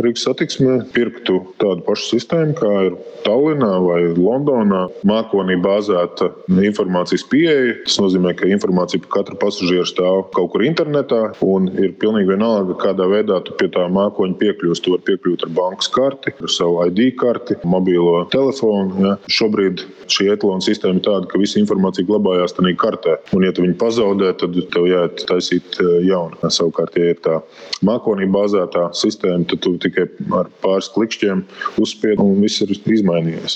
Rīgas satiksme pirktu tādu pašu sistēmu, kā ir Tallinā vai Londonā. Mākonī bāzēta informācijas pieeja. Tas nozīmē, ka informācija par katru pasažieru stāv kaut kur internetā un ir pilnīgi vienalga, kādā veidā tu pie tā mākoņa piekļūsi. Tu vari piekļūt ar bankas karti, ar savu ID karti, mobilo telefonu. Ja. Šobrīd šī etalona sistēma ir tāda, ka visa informācija glabājās tajā kartē. Un, ja tu viņu pazaudē, tad tev jāiet taisīt jaunu. Savukārt, ja ir tā mākonī bāzētā sistēma, tad tu tikai ar pāris klikšķiem uzspied un viss ir izmainījies.